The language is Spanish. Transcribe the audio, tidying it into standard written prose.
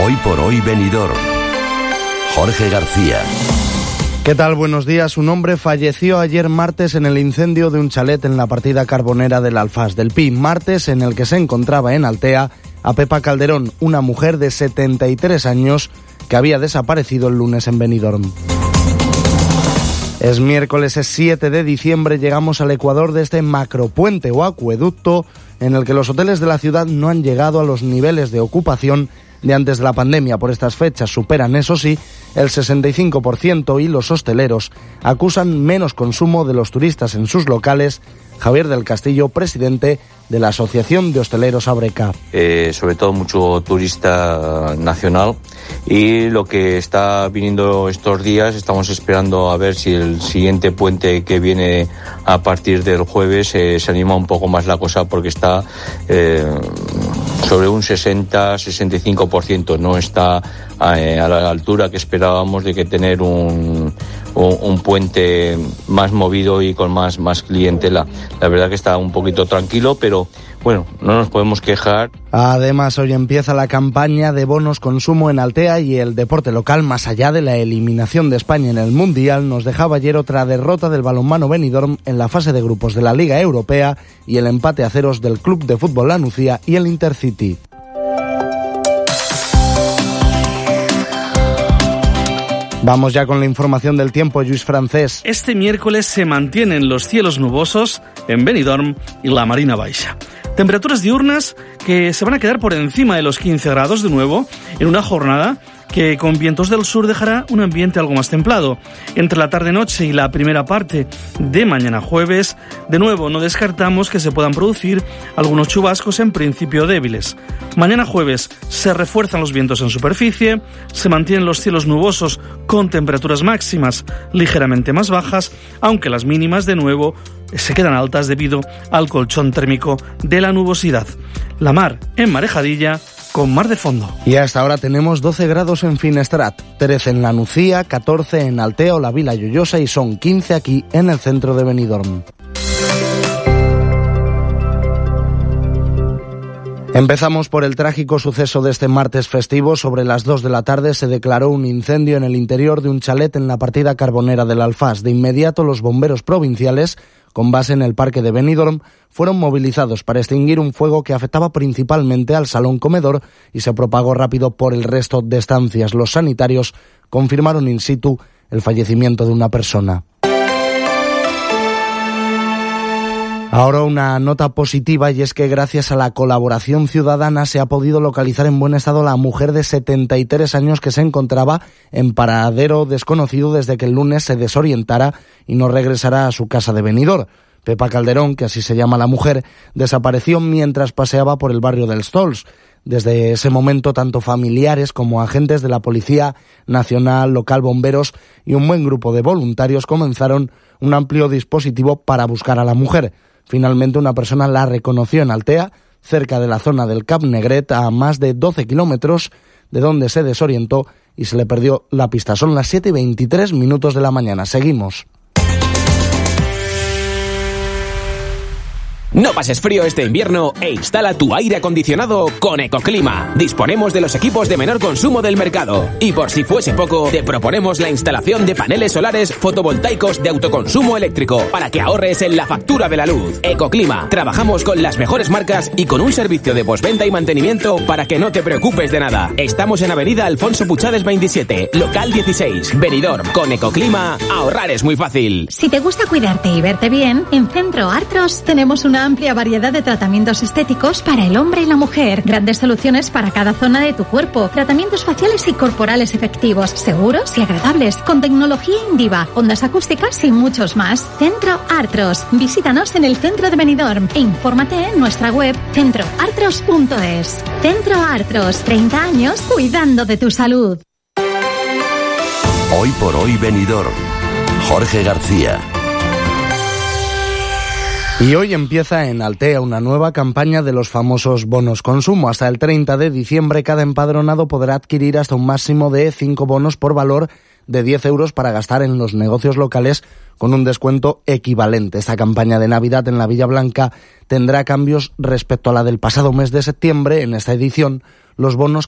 Hoy por hoy Benidorm. Jorge García. ¿Qué tal? Buenos días. Un hombre falleció ayer martes en el incendio de un chalet en la partida carbonera del Alfás del Pi. Martes en el que se encontraba en Altea a Pepa Calderón, una mujer de 73 años que había desaparecido el lunes en Benidorm. Es miércoles, es 7 de diciembre, llegamos al ecuador de este macropuente o acueducto en el que los hoteles de la ciudad no han llegado a los niveles de ocupación de antes de la pandemia. Por estas fechas superan, eso sí, el 65% y los hosteleros acusan menos consumo de los turistas en sus locales. Javier del Castillo, presidente de la Asociación de Hosteleros Abreca. Sobre todo mucho turista nacional, y lo que está viniendo estos días, estamos esperando a ver si el siguiente puente que viene a partir del jueves se anima un poco más la cosa, porque está sobre un 60-65%, no está a la altura que esperábamos de que tener un puente más movido y con más clientela. La verdad que está un poquito tranquilo, pero bueno, no nos podemos quejar. Además, hoy empieza la campaña de bonos consumo en Altea, y el deporte local, más allá de la eliminación de España en el Mundial, nos dejaba ayer otra derrota del balonmano Benidorm en la fase de grupos de la Liga Europea y el empate a ceros del Club de Fútbol La Nucía y el Intercity. Vamos ya con la información del tiempo, Lluís Francés. Este miércoles se mantienen los cielos nubosos en Benidorm y la Marina Baixa. Temperaturas diurnas que se van a quedar por encima de los 15 grados de nuevo en una jornada que con vientos del sur dejará un ambiente algo más templado. Entre la tarde-noche y la primera parte de mañana jueves, de nuevo no descartamos que se puedan producir algunos chubascos, en principio débiles. Mañana jueves se refuerzan los vientos en superficie, se mantienen los cielos nubosos con temperaturas máximas ligeramente más bajas, aunque las mínimas de nuevo se quedan altas debido al colchón térmico de la nubosidad. La mar en marejadilla, con mar de fondo. Y hasta ahora tenemos 12 grados en Finestrat, 13 en La Nucía, 14 en Altea o la Vila Lloyosa, y son 15 aquí en el centro de Benidorm. Empezamos por el trágico suceso de este martes festivo. Sobre las 2 de la tarde se declaró un incendio en el interior de un chalet en la partida carbonera del Alfás. De inmediato los bomberos provinciales, con base en el parque de Benidorm, fueron movilizados para extinguir un fuego que afectaba principalmente al salón comedor y se propagó rápido por el resto de estancias. Los sanitarios confirmaron in situ el fallecimiento de una persona. Ahora una nota positiva, y es que gracias a la colaboración ciudadana se ha podido localizar en buen estado la mujer de 73 años que se encontraba en paradero desconocido desde que el lunes se desorientara y no regresara a su casa de Benidorm. Pepa Calderón, que así se llama la mujer, desapareció mientras paseaba por el barrio del Stols. Desde ese momento, tanto familiares como agentes de la Policía Nacional, local, bomberos y un buen grupo de voluntarios comenzaron un amplio dispositivo para buscar a la mujer. Finalmente, una persona la reconoció en Altea, cerca de la zona del Cap Negret, a más de 12 kilómetros de donde se desorientó y se le perdió la pista. Son las 7:23 de la mañana. Seguimos. No pases frío este invierno e instala tu aire acondicionado con Ecoclima. Disponemos de los equipos de menor consumo del mercado. Y por si fuese poco, te proponemos la instalación de paneles solares fotovoltaicos de autoconsumo eléctrico para que ahorres en la factura de la luz. Ecoclima. Trabajamos con las mejores marcas y con un servicio de postventa y mantenimiento para que no te preocupes de nada. Estamos en Avenida Alfonso Puchades 27, local 16, Benidorm. Con Ecoclima, ahorrar es muy fácil. Si te gusta cuidarte y verte bien, en Centro Artros tenemos una amplia variedad de tratamientos estéticos para el hombre y la mujer. Grandes soluciones para cada zona de tu cuerpo. Tratamientos faciales y corporales efectivos, seguros y agradables, con tecnología Indiva, ondas acústicas y muchos más. Centro Artros. Visítanos en el centro de Benidorm e infórmate en nuestra web centroartros.es. Centro Artros, 30 años cuidando de tu salud. Hoy por hoy Benidorm. Jorge García. Y hoy empieza en Altea una nueva campaña de los famosos bonos consumo. Hasta el 30 de diciembre cada empadronado podrá adquirir hasta un máximo de 5 bonos por valor de 10 euros para gastar en los negocios locales con un descuento equivalente. Esta campaña de Navidad en la Villa Blanca tendrá cambios respecto a la del pasado mes de septiembre. En esta edición, los bonos